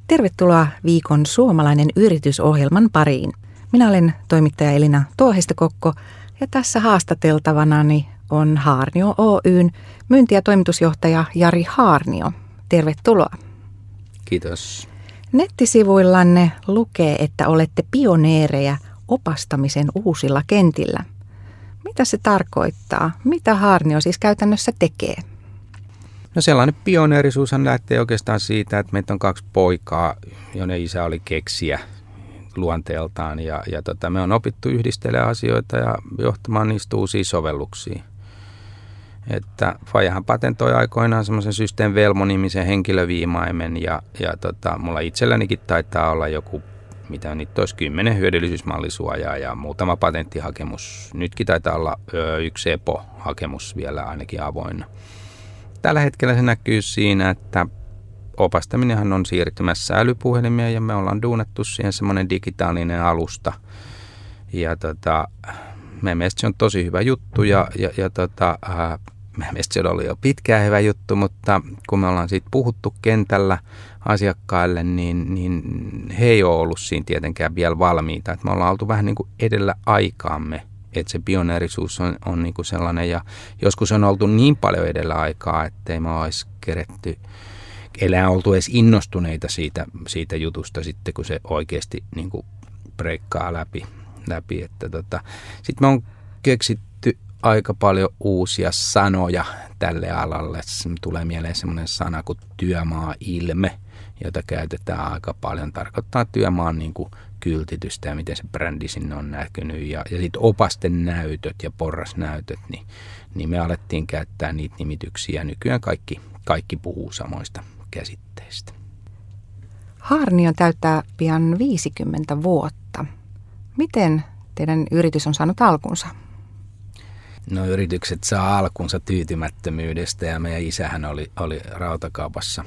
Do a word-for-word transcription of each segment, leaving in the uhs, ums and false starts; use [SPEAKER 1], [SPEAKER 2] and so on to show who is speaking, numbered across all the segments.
[SPEAKER 1] Tervetuloa viikon suomalainen yritysohjelman pariin. Minä olen toimittaja Elina Tuohesta-Kokko ja tässä haastateltavanani on Haarnio Oyn myynti- ja toimitusjohtaja Jari Haarnio. Tervetuloa.
[SPEAKER 2] Kiitos.
[SPEAKER 1] Nettisivuillanne lukee, että olette pioneerejä opastamisen uusilla kentillä. Mitä se tarkoittaa? Mitä Haarnio siis käytännössä tekee?
[SPEAKER 2] No sellainen pioneerisuushan lähtee oikeastaan siitä, että meitä on kaksi poikaa, joiden isä oli keksijä luonteeltaan. Ja, ja tota, me on opittu yhdistelemään asioita ja johtamaan niistä uusia sovelluksia. Että Fajahan patentoi aikoinaan semmoisen System Velmo-nimisen henkilöviimaimen ja, ja tota, mulla itsellänikin taitaa olla joku, mitä niitä olisi, kymmenen hyödyllisyysmallisuojaa ja muutama patenttihakemus. Nytkin taitaa olla ö, yksi E P O-hakemus vielä ainakin avoinna. Tällä hetkellä se näkyy siinä, että opastaminenhan on siirtymässä älypuhelimeen ja me ollaan duunattu siihen semmoinen digitaalinen alusta. Ja tota, meidän mielestä se on tosi hyvä juttu ja, ja, ja tota, ää, meidän mielestä se oli jo pitkään hyvä juttu, mutta kun me ollaan siitä puhuttu kentällä asiakkaille, niin, niin he ei ole ollut siinä tietenkään vielä valmiita. Et me ollaan oltu vähän niin kuin edellä aikaamme. Että se pioneerisuus on, on niinku sellainen ja joskus on oltu niin paljon edellä aikaa, ettei me olisi keretty, elää oltu edes innostuneita siitä, siitä jutusta sitten, kun se oikeasti niinku breikkaa läpi. läpi. Tota. Sitten me on keksitty aika paljon uusia sanoja tälle alalle. Tulee mieleen semmoinen sana kuin työmaa-ilme, jota käytetään aika paljon. Tarkoittaa työmaan niinku kyltitystä ja miten se brändi sinne on näkynyt. Ja, ja sitten opasten näytöt ja porrasnäytöt, niin, niin me alettiin käyttää niitä nimityksiä. Nykyään kaikki, kaikki puhuu samoista käsitteistä.
[SPEAKER 1] Haarnio täyttää pian viisikymmentä vuotta. Miten teidän yritys on saanut alkunsa?
[SPEAKER 2] No yritykset saa alkunsa tyytymättömyydestä ja meidän isähän oli, oli rautakaupassa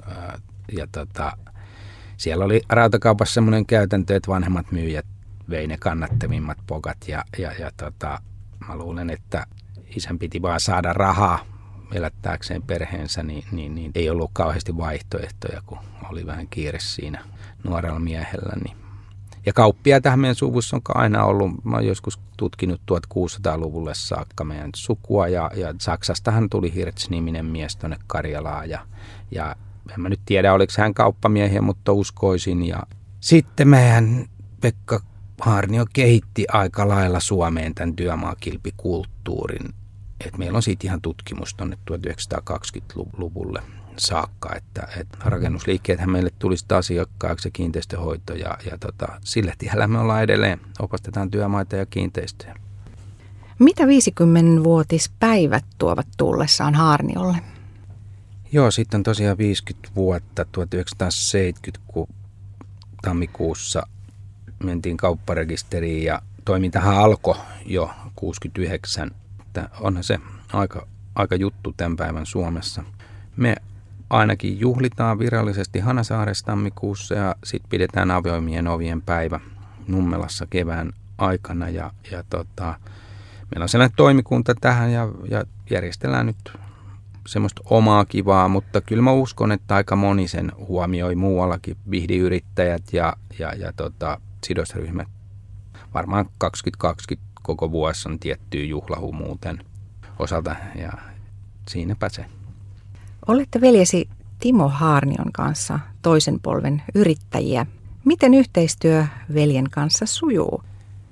[SPEAKER 2] ja tota, siellä oli rautakaupassa semmoinen käytäntö, että vanhemmat myyjät vei ne kannattavimmat pokat ja, ja, ja tota, mä luulen, että isän piti vaan saada rahaa elättääkseen perheensä, niin, niin, niin ei ollut kauheasti vaihtoehtoja, kun oli vähän kiire siinä nuorella miehellä. Niin. Ja kauppiaitahan meidän suvussa on aina ollut, mä oon joskus tutkinut tuhatkuusisataaluvulle saakka meidän sukua ja, ja Saksastahan tuli Hirtz-niminen mies tuonne Karjalaan ja, ja en mä nyt tiedä, oliko hän kauppamiehiä, mutta uskoisin. Ja sitten meidän Pekka Haarnio kehitti aika lailla Suomeen tämän työmaakilpikulttuurin. Et meillä on siitä ihan tutkimus tuonne tuhatyhdeksänsataakaksikymmentäluvulle saakka, että, että rakennusliikkeethän meille tulisi asiakkaaksi ja kiinteistöhoito. Ja, ja tota, sillä tiellä me ollaan edelleen, opastetaan työmaita ja kiinteistöjä.
[SPEAKER 1] Mitä viisikymmenvuotispäivät tuovat tullessaan Haarniolle?
[SPEAKER 2] Joo, sitten on tosiaan viisikymmentä vuotta, tuhatyhdeksänsataaseitsemänkymmentä, kun tammikuussa mentiin kaupparekisteriin ja toimintahan alkoi jo kuusikymmentäyhdeksän. Että onhan se aika, aika juttu tämän päivän Suomessa. Me ainakin juhlitaan virallisesti Hanasaaressa tammikuussa ja sitten pidetään avoimien ovien päivä Nummelassa kevään aikana. Ja, ja tota, meillä on sellainen toimikunta tähän ja, ja järjestellään nyt semmoista omaa kivaa, mutta kyllä mä uskon, että aika moni sen huomioi muuallakin, vihdiyrittäjät ja, ja, ja tota, sidosryhmät. Varmaan kaksituhattakaksikymmentä koko vuosi on tiettyä juhlahumuuten osalta ja siinäpä se.
[SPEAKER 1] Olette veljesi Timo Haarnion kanssa toisen polven yrittäjiä. Miten yhteistyö veljen kanssa sujuu?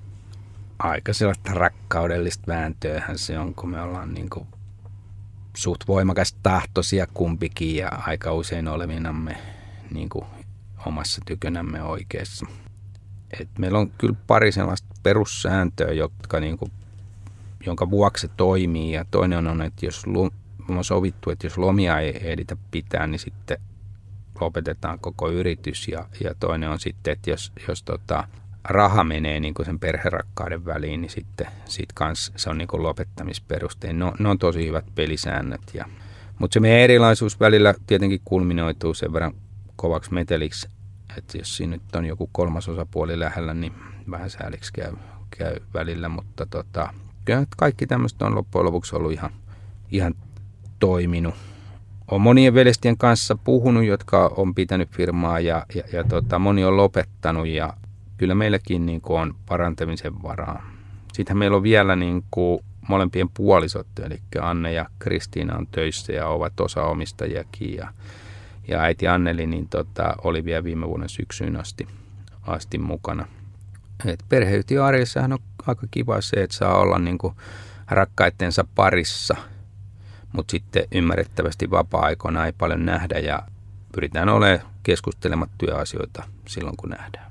[SPEAKER 2] Aika sellaista rakkaudellista vääntöähän se on, kun me ollaan niin kuin suht voimakas tahtoisia kumpikin ja aika usein olevinamme niin kuin omassa tykönämme oikeassa. Et meillä on kyllä pari sellaista perussääntöä, jotka niin kuin, jonka vuoksi se toimii. Ja toinen on, että jos on sovittu, että jos lomia ei ehditä pitää, niin sitten lopetetaan koko yritys. Ja, ja toinen on sitten, että jos, jos tota, raha menee niin kuin sen perherakkauden väliin, niin sitten sit kans se on niin kuin lopettamisperustein. No, ne on tosi hyvät pelisäännöt. Ja, mutta se meidän erilaisuus välillä tietenkin kulminoituu sen verran kovaksi meteliksi, että jos siinä nyt on joku kolmas osapuoli lähellä, niin vähän sääliksi käy, käy välillä. Mutta tota, kyllä kaikki tämmöistä on loppujen lopuksi ollut ihan, ihan toiminut olen monien veljestien kanssa puhunut, jotka on pitänyt firmaa ja, ja, ja tota, moni on lopettanut ja kyllä meilläkin niin kuin on parantamisen varaa. Sitten meillä on vielä niin kuin molempien puolisot, eli Anne ja Kristiina on töissä ja ovat osaomistajiakin ja, ja äiti Anneli niin tota, oli vielä viime vuoden syksyyn asti, asti mukana. Et perheyhtiön arjessahan on aika kiva se, että saa olla niin kuin rakkaittensa parissa, mutta sitten ymmärrettävästi vapaa-aikoina ei paljon nähdä ja pyritään olemaan keskustelemaan työasioita silloin, kun nähdään.